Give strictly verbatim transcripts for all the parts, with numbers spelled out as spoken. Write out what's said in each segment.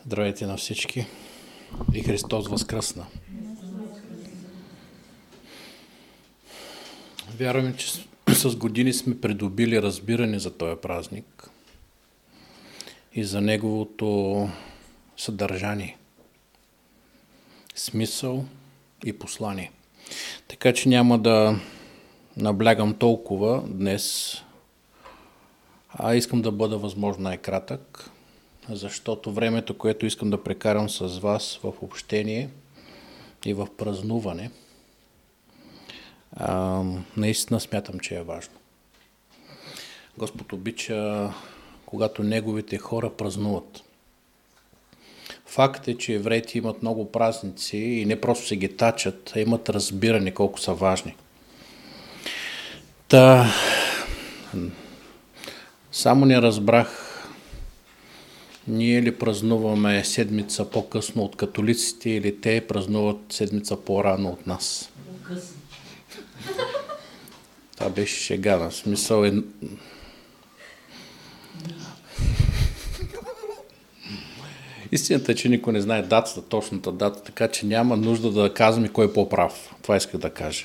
Здравейте на всички и Христос възкръсна. Вярваме, че с години сме придобили разбиране за този празник и за неговото съдържание, смисъл и послание. Така че няма да наблягам толкова днес, а искам да бъда възможно най-кратък, защото времето, което искам да прекарам с вас в общение и в празнуване, а, наистина смятам, че е важно. Господ обича, когато неговите хора празнуват. Факт е, че евреите имат много празници и не просто се ги тачат, а имат разбиране колко са важни. Та, само не разбрах, ние ли празнуваме седмица по-късно от католиците или те празнуват седмица по-рано от нас? По-късно. Това беше шега, на смисъл е... Истината е, че никой не знае датата, точната дата, така че няма нужда да казваме кой е по-прав. Това исках да кажа.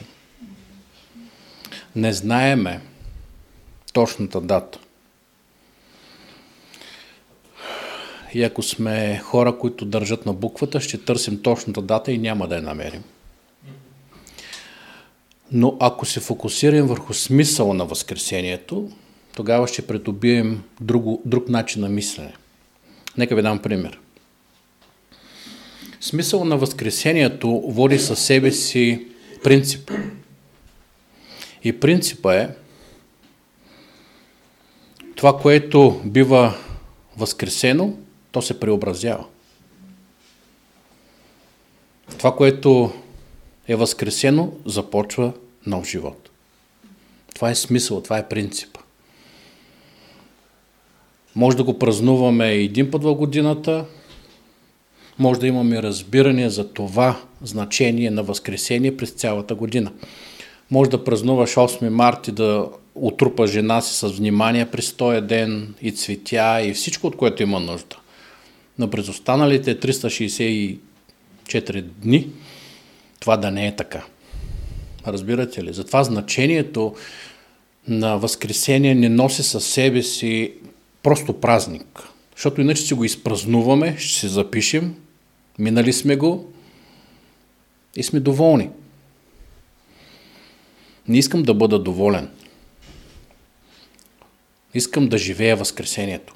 Не знаеме точната дата. И ако сме хора, които държат на буквата, ще търсим точната дата и няма да я намерим. Но ако се фокусираме върху смисъла на Възкресението, тогава ще придобием друго, друг начин на мислене. Нека ви дам пример. Смисъл на Възкресението води със себе си принцип. И принципа е това, което бива възкресено, то се преобразява. Това, което е възкресено, започва нов живот. Това е смисъл, това е принцип. Може да го празнуваме един път в годината, може да имаме разбиране за това значение на възкресение през цялата година. Може да празнуваш осми март и да отрупа жена си с внимание през този ден и цветя и всичко, от което има нужда. Но през останалите триста шейсет и четири дни това да не е така. Разбирате ли? Затова значението на Възкресение не носи със себе си просто празник. Защото иначе си го изпразнуваме, ще се запишем, минали сме го и сме доволни. Не искам да бъда доволен. Искам да живея Възкресението.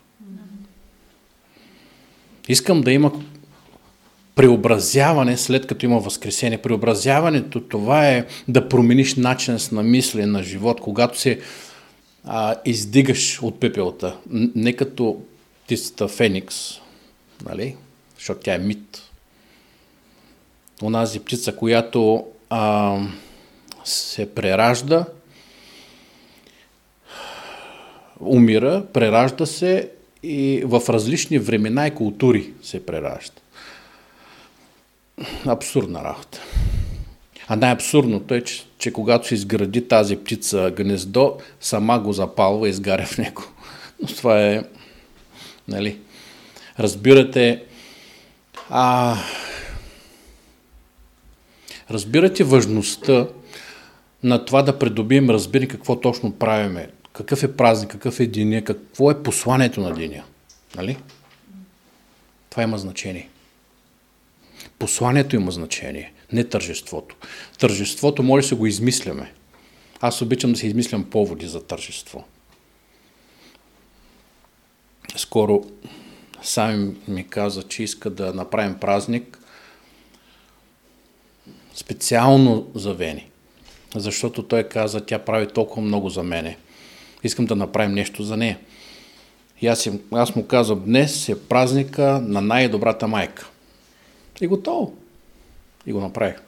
Искам да има преобразяване след като има Възкресение. Преобразяването, това е да промениш начина на мислене, на живот, когато се а, издигаш от пепелта. Не като птицата Феникс, нали? Защото тя е мит. Онази птица, която а, се преражда, умира, преражда се и в различни времена и култури се преражда. Абсурдна работа. А най-абсурдното е, че, че когато се изгради тази птица гнездо, сама го запалва и изгаря в него. Но това е, нали, разбирате, а, разбирате важността на това да придобием разбиране какво точно правиме. Какъв е празник, какъв е деня, какво е посланието на деня. Нали? Това има значение. Посланието има значение, не тържеството. Тържеството може да се го измисляме. Аз обичам да се измислям поводи за тържество. Скоро сам ми каза, че иска да направим празник специално за Вени. Защото той каза, тя прави толкова много за мене. Искам да направим нещо за нея. И аз, аз му казвам, днес е празника на най-добрата майка. И готово. И го направих.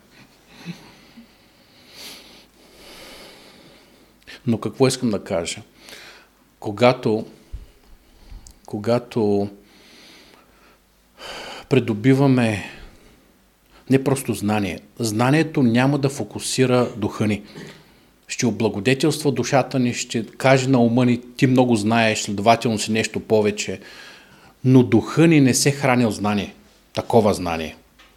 Но какво искам да кажа? Когато, когато придобиваме не просто знание, знанието няма да фокусира духа ни. Ще облагодетелства душата ни, ще каже на ума ни, ти много знаеш, следователно си нещо повече. но духа ни не се храни от знание, такова знание.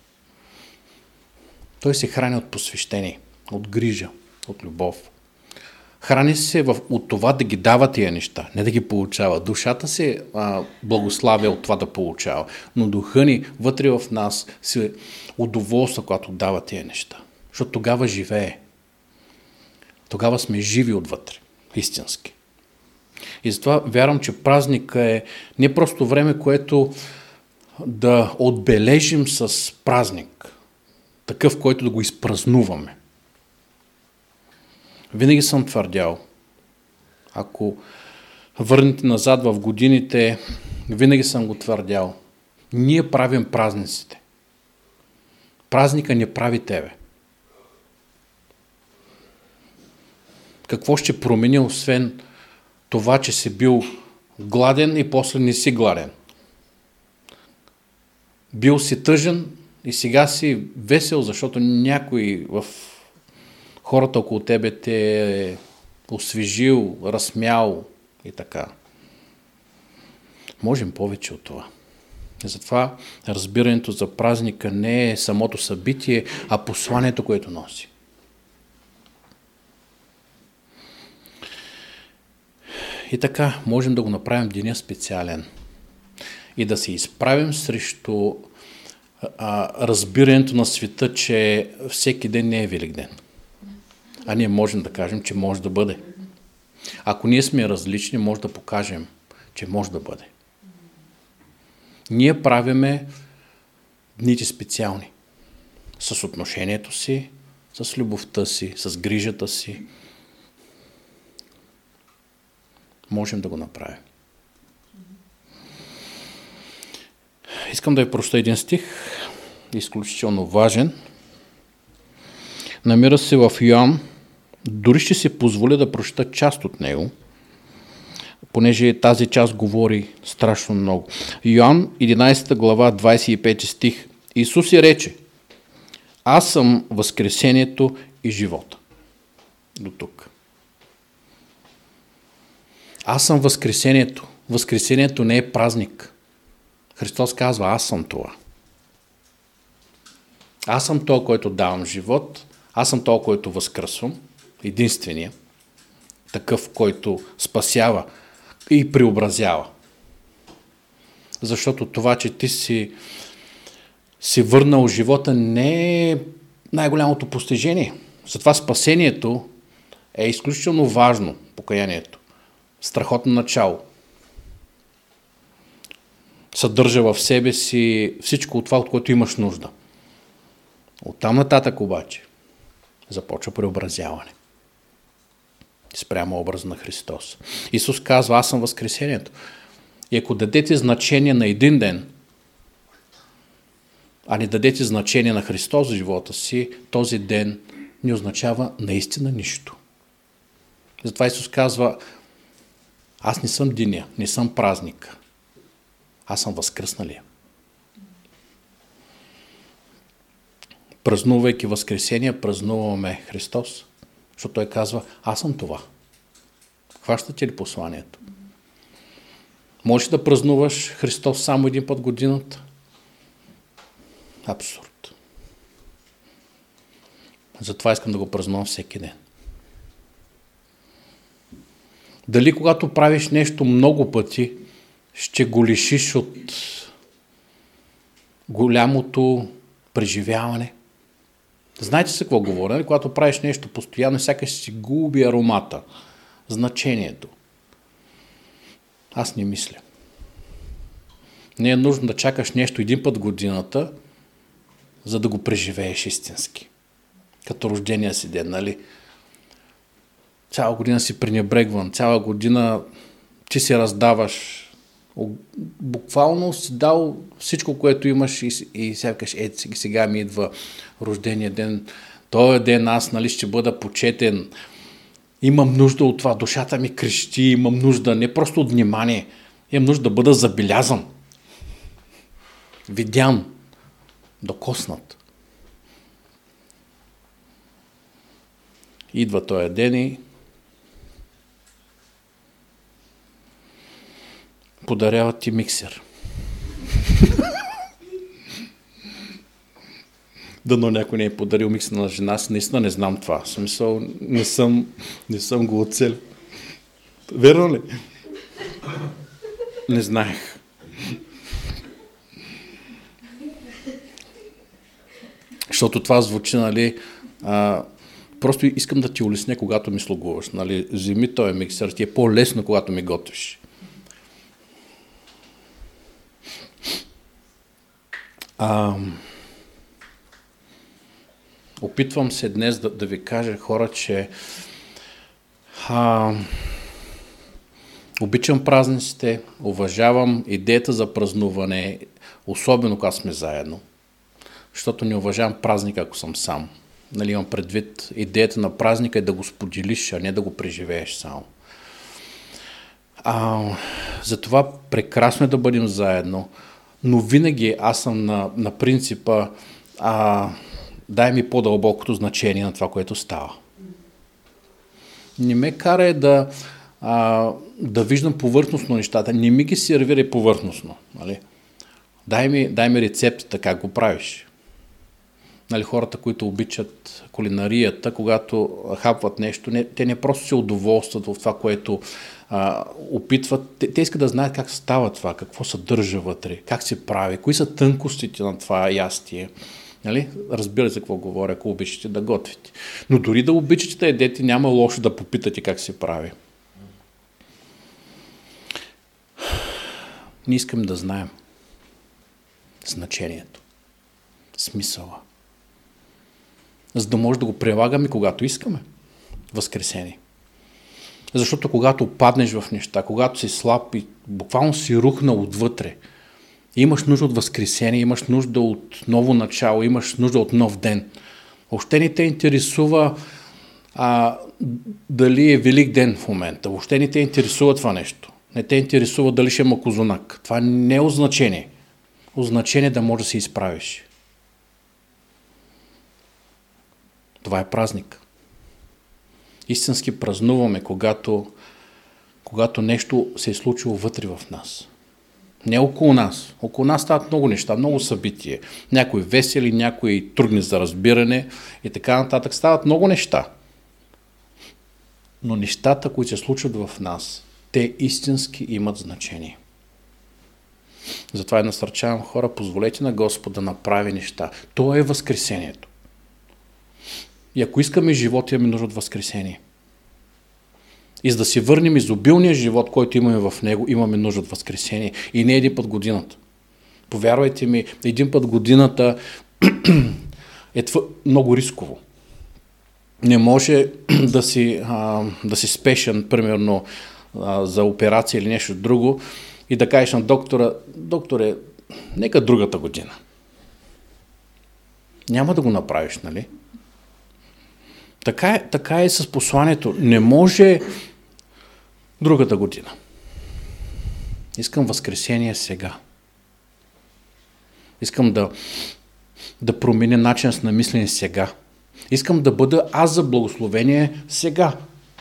Той се храни от посвещение, от грижа, от любов. Храни се в, от това да ги дава тия неща, не да ги получава. Душата се а, благославя от това да получава, но духа ни вътре в нас се удоволства, когато дава тия неща. Защото тогава живее. Тогава сме живи отвътре, истински. И затова вярвам, че празника е не просто време, което да отбележим с празник, такъв, който да го изпразнуваме. Винаги съм твърдял, ако върнете назад в годините, винаги съм го твърдял. Ние правим празниците. Празника не прави тебе. Какво ще промени, освен това, че си бил гладен и после не си гладен? Бил си тъжен и сега си весел, защото някой в хората около тебе те е освежил, разсмял и така. Можем повече от това. И затова разбирането за празника не е самото събитие, а посланието, което носи. И така, можем да го направим деня специален и да се изправим срещу а, разбирането на света, че всеки ден не е Великден. А ние можем да кажем, че може да бъде. Ако ние сме различни, може да покажем, че може да бъде. Ние правиме дните специални. С отношението си, с любовта си, с грижата си. Можем да го направим. Искам да ви прочета един стих, изключително важен. Намира се в Йоан. Дори ще си позволя да прочета част от него, понеже тази част говори страшно много. Йоан, единадесета глава, двадесет и пети стих. Исус и рече: аз съм възкресението и живота. До тук. Аз съм възкресението. Възкресението не е празник. Христос казва: аз съм това. Аз съм това, който давам живот. Аз съм това, който възкръсвам. Единствения. Такъв, който спасява и преобразява. Защото това, че ти си, си върнал живота, не е най-голямото постижение. Затова спасението е изключително важно, покаянието. Страхотно начало. Съдържа в себе си всичко от това, от което имаш нужда. Оттам нататък обаче започва преобразяване. Спрямо образа на Христос. Исус казва: аз съм възкресението. И ако дадете значение на един ден, а не дадете значение на Христос в живота си, този ден не означава наистина нищо. Затова Исус казва: аз не съм деня, не съм празник. Аз съм възкръсналия. Празнувайки Възкресение, празнуваме Христос, защото Той казва: аз съм това. Хващате ли посланието? Можеш да празнуваш Христос само един път годината? Абсурд. Затова искам да го празнувам всеки ден. Дали когато правиш нещо много пъти, ще го лишиш от голямото преживяване? Знаете се какво говоря? Нали? Когато правиш нещо постоянно, сякаш си губи аромата, значението. Аз не мисля. Не е нужно да чакаш нещо един път годината, за да го преживееш истински. Като рождения си ден, нали? Цяла година си пренебрегван, цяла година ти си раздаваш. Буквално си дал всичко, което имаш, и, и сякаш: е, сега ми идва рождения ден. Този ден аз, нали, ще бъда почетен. Имам нужда от това. Душата ми крещи. Имам нужда не просто от внимание. Имам нужда да бъда забелязан. Видян. Докоснат. Идва този ден и подаряват ти миксер. Дано някой не е подарил микса на жена си, наистина не знам това. В смисъл, не съм, не съм го оцелил. Верно ли? Не знаех. Защото това звучи, нали, а, просто искам да ти улесня, когато ми слугуваш. Нали, вземи този миксер, ти е по-лесно, когато ми готвиш. А, опитвам се днес да, да ви кажа, хора, че а, обичам празниците, уважавам идеята за празнуване, особено когато сме заедно, защото не уважавам празника, ако съм сам. Нали, имам предвид идеята на празника е да го споделиш, а не да го преживееш само. А, затова прекрасно е да бъдем заедно, но винаги аз съм на, на принципа а, дай ми по-дълбокото значение на това, което става. Не ме карай да, а, да виждам повърхностно нещата, не ми ги сервирай повърхностно. Нали? Дай ми, дай ми рецептата, как го правиш. Нали, хората, които обичат кулинарията, когато хапват нещо, не, те не просто се удоволстват в това, което а, опитват. Те, те искат да знаят как става това, какво съдържа вътре, как се прави, кои са тънкостите на това ястие. Нали? Разбира се какво говоря, ако обичате да готвите. Но дори да обичате да едете, няма лошо да попитате как се прави. Не искам да знаем значението, смисъла. За да може да го прилагаме, когато искаме. Възкресение. Защото когато паднеш в неща, когато си слаб и буквално си рухнал отвътре, имаш нужда от възкресение, имаш нужда от ново начало, имаш нужда от нов ден. Въобще не те интересува а, дали е велик ден в момента. Въобще не те интересува това нещо. Не те интересува дали ще има козунак. Това не е означение. Означение да можеш да се изправиш. Това е празник. Истински празнуваме, когато, когато нещо се е случило вътре в нас. Не около нас. Около нас стават много неща, много събития. Някои весели, някои трудни за разбиране и така нататък. Стават много неща. Но нещата, които се случват в нас, те истински имат значение. Затова я насърчавам хора, позволете на Господ да направи неща. То е възкресението. И ако искаме живот, имаме нужда от възкресение. И за да си върнем изобилния живот, който имаме в него, имаме нужда от възкресение. И не един път годината. Повярвайте ми, един път годината е твър... много рисково. Не може да си, а, да си спешен, примерно, а, за операция или нещо друго и да кажеш на доктора, докторе, нека другата година. Няма да го направиш, нали? Така е, така е с посланието. Не може другата година. Искам възкресение сега. Искам да, да променя начин на мислене сега. Искам да бъда аз за благословение сега.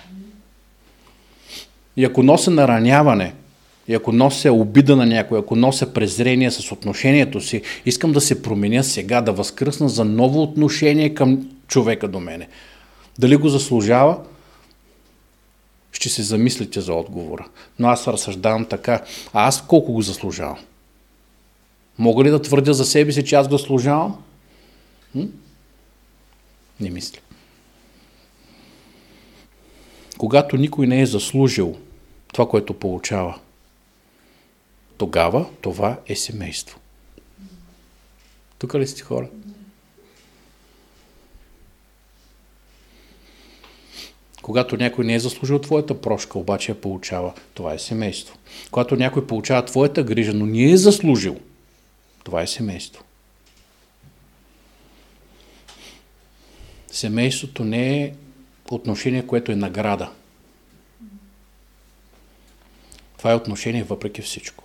И ако нося нараняване, и ако нося обида на някой, ако нося презрение с отношението си, искам да се променя сега, да възкръсна за ново отношение към човека до мене. Дали го заслужава? Ще се замислите за отговора. Но аз разсъждавам така. А аз колко го заслужавам? Мога ли да твърдя за себе си, че аз го заслужавам? М? Не мисля. Когато никой не е заслужил това, което получава, тогава това е семейство. Тук ли сте хора? Когато някой не е заслужил твоята прошка, обаче я получава, това е семейство. Когато някой получава твоята грижа, но не е заслужил, това е семейство. Семейството не е отношение, което е награда. Това е отношение въпреки всичко.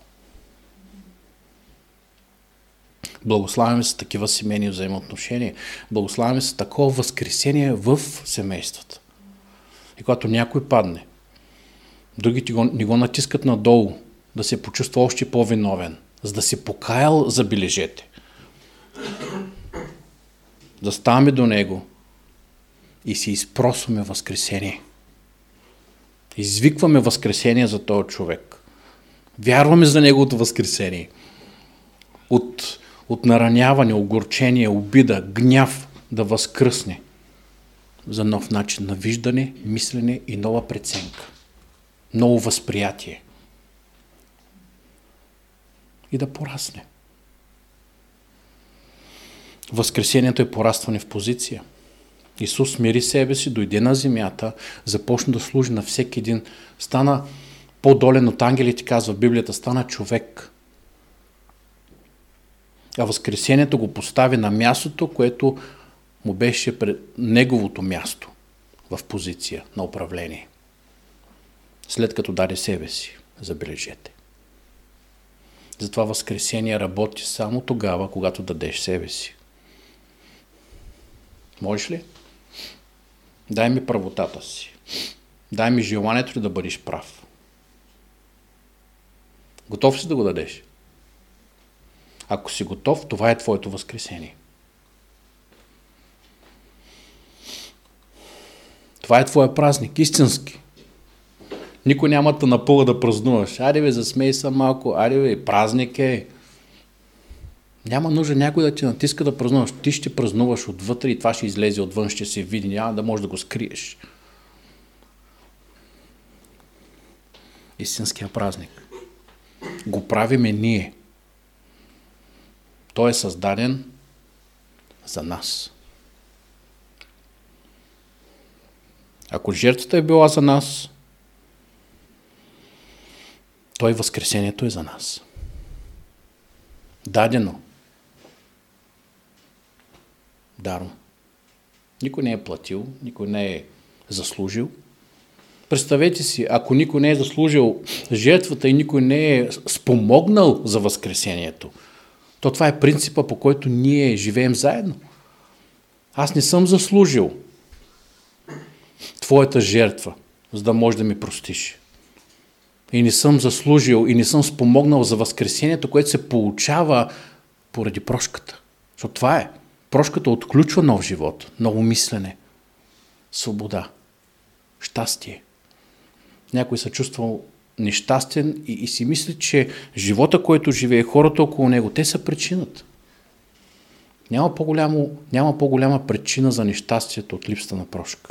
Благославяме се такива семейни взаимоотношения. Благославяме се такова възкресение в семействата. И когато някой падне, другите го, не го натискат надолу, да се почувства още по-виновен, за да се покаял, забележете. да ставаме до Него и си изпросваме възкресение. Извикваме възкресение за този човек. Вярваме за Неговото възкресение. От, от нараняване, огорчение, обида, гняв да възкръсне за нов начин на виждане, мислене и нова преценка. Ново възприятие. И да порасне. Възкресението е порастване в позиция. Исус смири себе си, дойде на земята, започна да служи на всеки един. Стана по-долен от ангелите, казва Библията, стана човек. А възкресението го постави на мястото, което му беше пред неговото място в позиция на управление. След като даде себе си, забележете. Затова възкресение работи само тогава, когато дадеш себе си. Можеш ли? Дай ми правотата си. Дай ми желанието ли да бъдеш прав. Готов си да го дадеш? Ако си готов, това е твоето възкресение. Това е твоя празник, истински. Никой няма да напълва да празнуваш. Айде бе, засмей се малко, айде бе, празник е. Няма нужда някой да ти натиска да празнуваш. Ти ще празнуваш отвътре и това ще излезе отвън, ще се види, няма да можеш да го скриеш. Истинския празник го правиме ние. Той е създаден за нас. Ако жертвата е била за нас, той възкресението е за нас. Дадено. Даром. Никой не е платил, никой не е заслужил. Представете си, ако никой не е заслужил жертвата и никой не е спомогнал за възкресението, то това е принципа, по който ние живеем заедно. Аз не съм заслужил твоята жертва, за да можеш да ми простиш. И не съм заслужил и не съм спомогнал за възкресението, което се получава поради прошката. Защото това е. Прошката отключва нов живот, ново мислене, свобода, щастие. Някой се чувства нещастен и, и си мисли, че живота, който живее, хората около него, те са причината. Няма по-голямо, няма по-голяма причина за нещастието от липсата на прошка.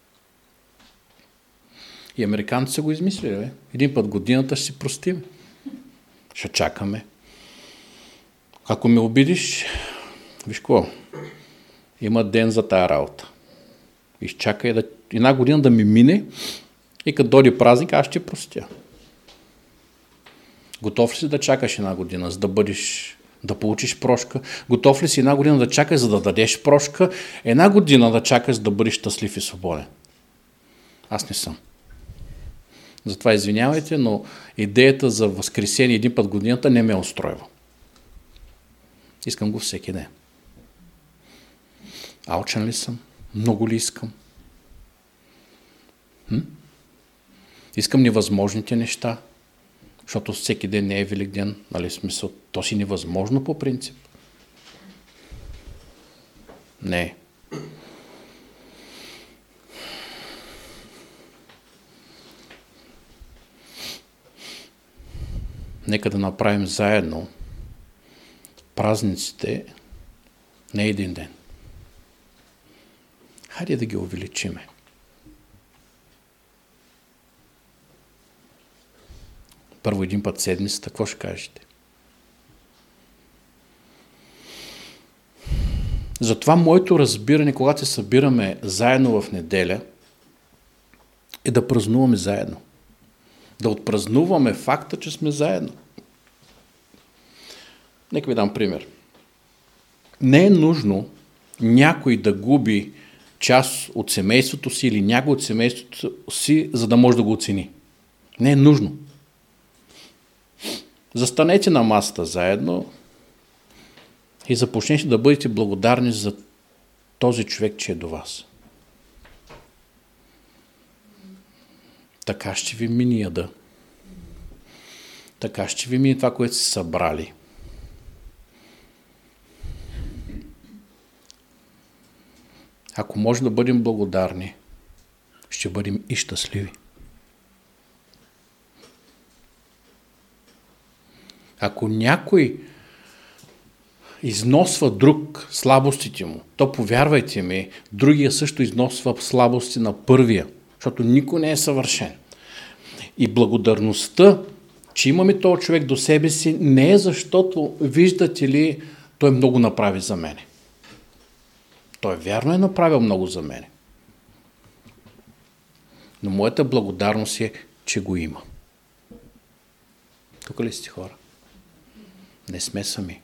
И американците са го измислили. Бе? Един път годината ще си простим. Ще чакаме. Ако ме обидиш, виж какво, има ден за тая работа. Изчакай да, една година да ми мине и като дойде празник, аз ще простя. Готов ли си да чакаш една година, за да бъдеш, да получиш прошка? Готов ли си една година да чакаш, за да дадеш прошка? Една година да чакаш, за да бъдеш щастлив и свободен? Аз не съм. Затова извинявайте, но идеята за възкресение един път годината не ме устройва. Искам го всеки ден. Алчен ли съм? Много ли искам? Хм? Искам невъзможните неща, защото всеки ден не е велик ден, нали, смисъл, то си невъзможно по принцип. Не. Нека да направим заедно празниците не един ден. Хайде да ги увеличиме. Първо един път седмицата, какво ще кажете? Затова моето разбиране, когато се събираме заедно в неделя, е да празнуваме заедно. Да отпразнуваме факта, че сме заедно. Нека ви дам пример. Не е нужно някой да губи част от семейството си или някой от семейството си, за да може да го оцени. Не е нужно. Застанете на масата заедно и започнете да бъдете благодарни за този човек, че е до вас. Така ще ви мини яда. Така ще ви мини това, което сте събрали. Ако може да бъдем благодарни, ще бъдем и щастливи. Ако някой износва друг слабостите му, то повярвайте ми, другия също износва слабости на първия, защото никой не е съвършен. И благодарността, че имаме този човек до себе си, не е защото, виждате ли, той много направи за мене. Той вярно е направил много за мене. Но моята благодарност е, че го има. Тук ли сте, хора? Не сме сами.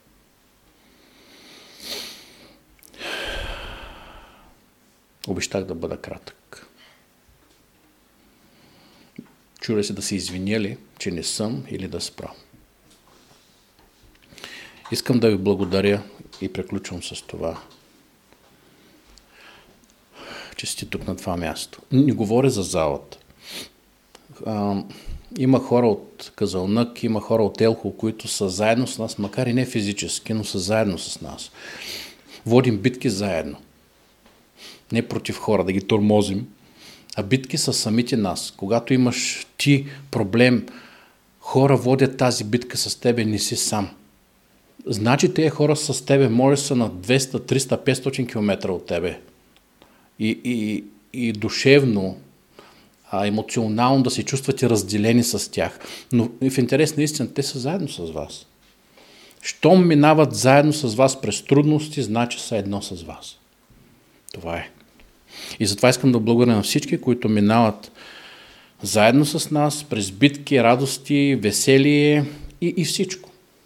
Обещах да бъда кратък. Чуля се да се извиня ли, че не съм, или да спра. Искам да ви благодаря и приключвам с това, че сте тук на това място. Не говоря за залата. А, има хора от Казълнък, има хора от Елхо, които са заедно с нас, макар и не физически, но са заедно с нас. Водим битки заедно. Не против хора, да ги тормозим, а битки са самите нас. Когато имаш ти проблем, хора водят тази битка с тебе, не си сам. Значи тези хора с тебе може да са на двеста, триста, петстотин километра от тебе. И, и, и душевно, а емоционално да се чувствате разделени с тях. Но в интерес на истина, те са заедно с вас. Щом минават заедно с вас през трудности, значи са едно с вас. Това е. И затова искам да благодаря на всички, които минават заедно с нас, през битки, радости, веселие и, и всичко.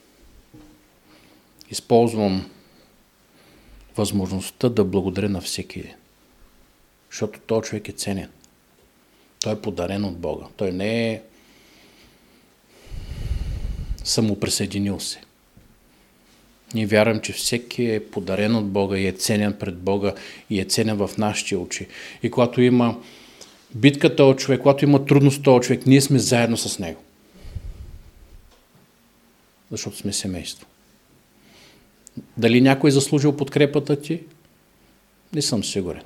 Използвам възможността да благодаря на всеки един. Защото този човек е ценен. Той е подарен от Бога. Той не е самоприсъединил се. Ние вярвам, че всеки е подарен от Бога и е ценен пред Бога и е ценен в нашите очи. И когато има битка този човек, когато има трудност този човек, ние сме заедно с него. Защото сме семейство. Дали някой е заслужил подкрепата ти? Не съм сигурен.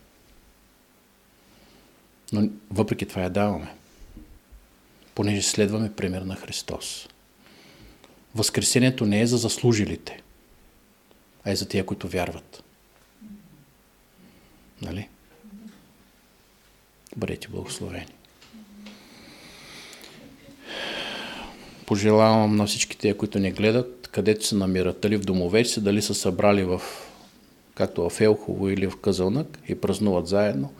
Но въпреки това я даваме. Понеже следваме пример на Христос. Възкресението не е за заслужилите, а е за тия, които вярват. Нали? Бъдете благословени. Пожелавам на всички тия, които не гледат, където се намират, дали в домовете си, дали са събрали в, както в Елхово или в Казълнък и празнуват заедно,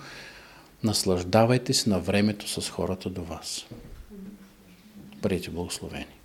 наслаждавайте се на времето с хората до вас. Бъдете благословени.